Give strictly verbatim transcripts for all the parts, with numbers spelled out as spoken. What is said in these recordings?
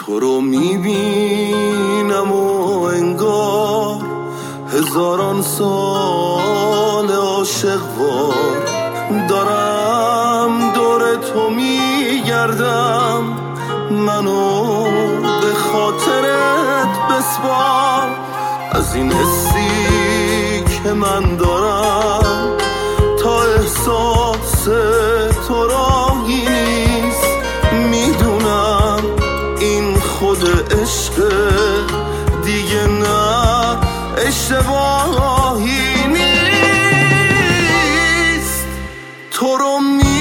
تو رو میبینم و انگار هزاران سال عاشقوار دارم دور تو میگردم، منو به خاطرت بسپار. از این حسی که من دارم تا احساس تو راهی نیست، میدونم این خود عشق دیگه نه اشتباهی نیست. تو رو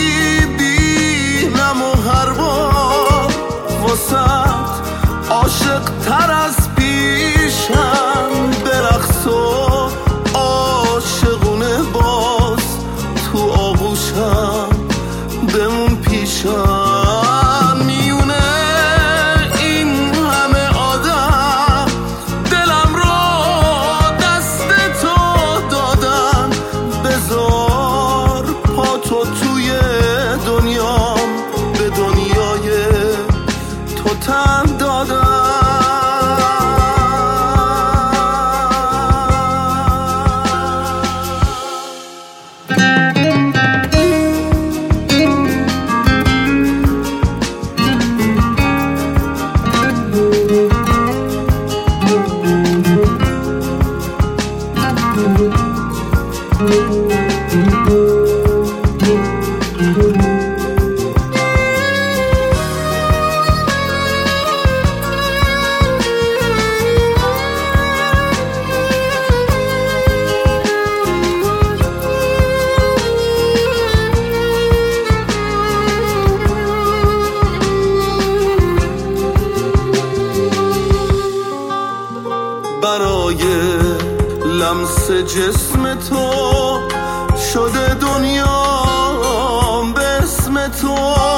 میبینم و هر بار واسه عاشق تر از پیشم برقص و عاشقونه باز تو آغوشم بمون پیشم. میونه این همه آدم دلم رو دست تو دادن، بذار پا تو توی دنیام به دنیای تو تن دادم. برای لمس جسم تو شده دنیا به اسم تو.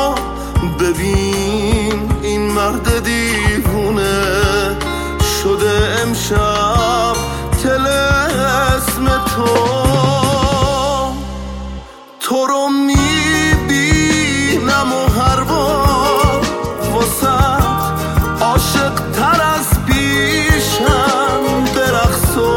ببین این مرد دیوونه شده امشب طلسم تو. تو رو میبینم و هر بار واسه عاشق تر از پیشم برقص و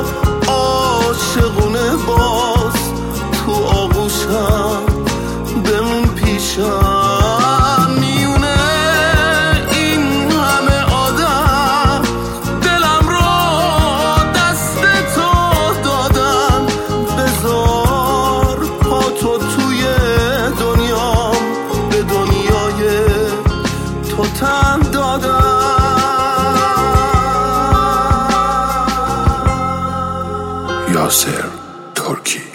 عاشقونه باز تو آغوشم بمون پیشم. میونه این همه آدم دلم رو دست تو دادن، بذار پا تو توی دنیام به دنیای تو تن دادم. یاسر ترکی.